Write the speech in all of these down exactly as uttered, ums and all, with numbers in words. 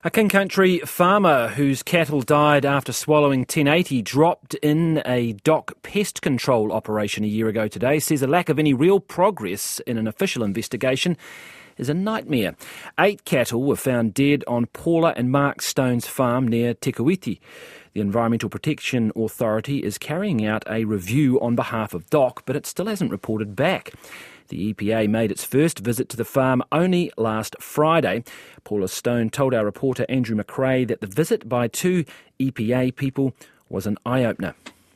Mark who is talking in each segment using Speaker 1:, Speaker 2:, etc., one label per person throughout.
Speaker 1: A King Country farmer whose cattle died after swallowing ten eighty dropped in a dock pest control operation a year ago today says a lack of any real progress in an official investigation is a nightmare. Eight cattle were found dead on Paula and Mark Stone's farm near Te Kuiti. The Environmental Protection Authority is carrying out a review on behalf of D O C, but it still hasn't reported back. The E P A made its first visit to the farm only last Friday. Paula Stone told our reporter Andrew McRae that the visit by two E P A people was an eye-opener.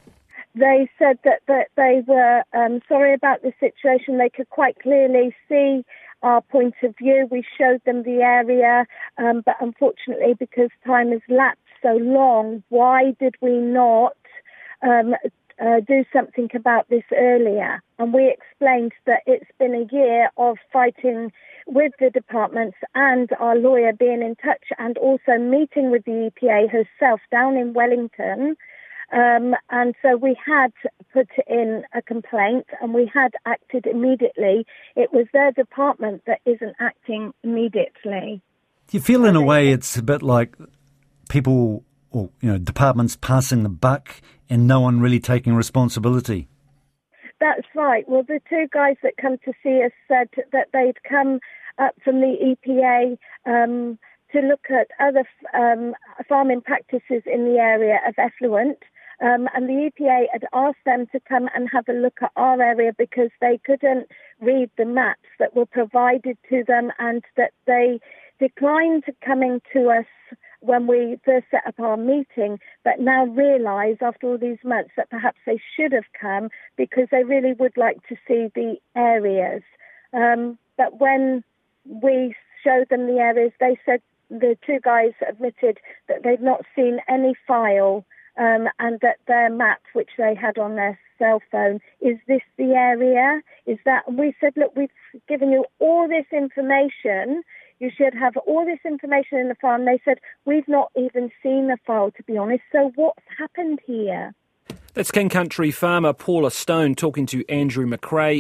Speaker 2: They said that, that they were um, sorry about the situation. They could quite clearly see our point of view. We showed them the area, um, but unfortunately, because time has lapsed so long, why did we not um, uh, do something about this earlier? And we explained that it's been a year of fighting with the departments and our lawyer being in touch and also meeting with the E P A herself down in Wellington. Um, and so we had put in a complaint and we had acted immediately. It was their department that isn't acting immediately.
Speaker 3: Do you feel in a way it's a bit like people or, you know, departments passing the buck and no one really taking responsibility?
Speaker 2: That's right. Well, the two guys that come to see us said that they'd come up from the E P A um, to look at other um, farming practices in the area of effluent. Um, and the E P A had asked them to come and have a look at our area because they couldn't read the maps that were provided to them and that they declined coming to us when we first set up our meeting, but now realise after all these months that perhaps they should have come because they really would like to see the areas. Um, but when we showed them the areas, they said the two guys admitted that they'd not seen any file um, and that their map, which they had on their cell phone, is this the area? Is that? And we said, look, we've given you all this information. You should have all this information in the file. And they said, we've not even seen the file, to be honest. So what's happened here?
Speaker 1: That's King Country farmer Paula Stone talking to Andrew McRae.